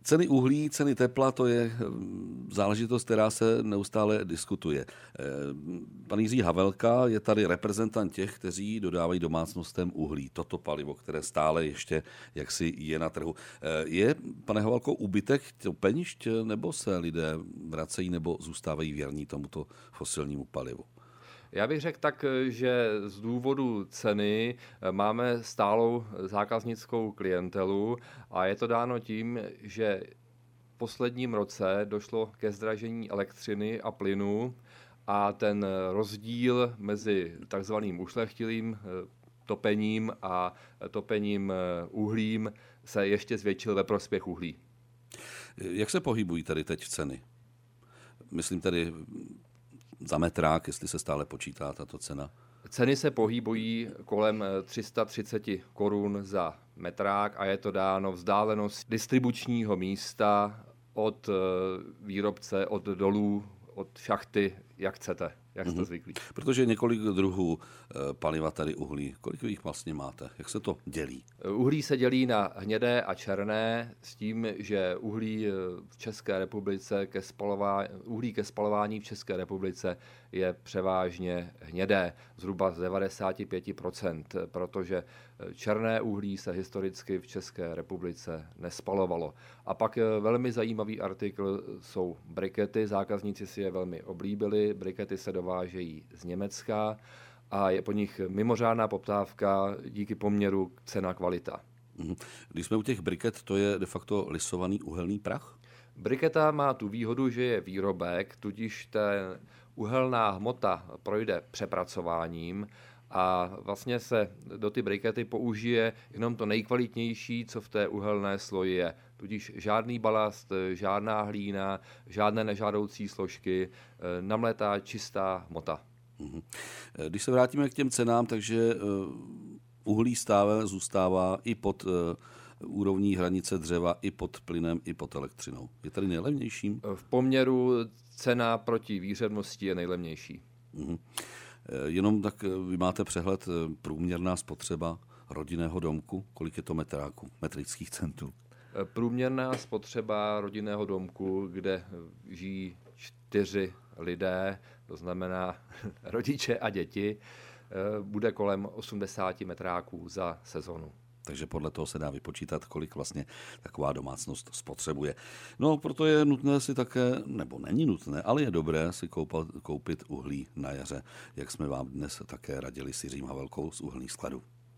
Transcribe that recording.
Ceny uhlí, ceny tepla, to je záležitost, která se neustále diskutuje. Pan Jiří Havelka je tady reprezentant těch, kteří dodávají domácnostem uhlí. Toto palivo, které stále ještě jaksi je na trhu. Je, pane Havelko, úbytek topenišť, nebo se lidé vracejí nebo zůstávají věrní tomuto fosilnímu palivu? Já bych řekl tak, že z důvodu ceny máme stálou zákaznickou klientelu a je to dáno tím, že v posledním roce došlo ke zdražení elektřiny a plynu a ten rozdíl mezi takzvaným ušlechtilým topením a topením uhlím se ještě zvětšil ve prospěch uhlí. Jak se pohybují tady teď ceny? Myslím tedy za metrák, jestli se stále počítá tato cena. Ceny se pohybují kolem 330 korun za metrák a je to dáno vzdálenost distribučního místa od výrobce, od dolů, od šachty, jak chcete, jak jste zvyklí. Protože je několik druhů paliva tady uhlí. Kolik jich vlastně máte? Jak se to dělí? Uhlí se dělí na hnědé a černé s tím, že uhlí v České republice uhlí ke spalování v České republice je převážně hnědé, zhruba z 95%, protože černé uhlí se historicky v České republice nespalovalo. A pak velmi zajímavý artikl jsou brikety. Zákazníci si je velmi oblíbili. Brikety se dovážejí z Německa a je po nich mimořádná poptávka díky poměru cena-kvalita. Když jsme u těch briket, to je de facto lisovaný uhelný prach? Briketa má tu výhodu, že je výrobek, tudíž ta uhelná hmota projde přepracováním a vlastně se do ty brikety použije jenom to nejkvalitnější, co v té uhelné sloji je. Tudíž žádný balast, žádná hlína, žádné nežádoucí složky, namletá čistá hmota. Když se vrátíme k těm cenám, takže uhlí stále zůstává i pod úrovní hranice dřeva, i pod plynem, i pod elektřinou. Je tady nejlevnějším? V poměru cena proti výřevnosti je nejlevnější. Jenom tak vy máte přehled průměrná spotřeba rodinného domku, kolik je to metráků, metrických centů? Průměrná spotřeba rodinného domku, kde žijí 4 lidé, to znamená rodiče a děti, bude kolem 80 metráků za sezonu. Takže podle toho se dá vypočítat, kolik vlastně taková domácnost spotřebuje. No, proto je nutné si také, nebo není nutné, ale je dobré si koupit uhlí na jaře, jak jsme vám dnes také radili s Jiřím Havelkou z uhelných skladů.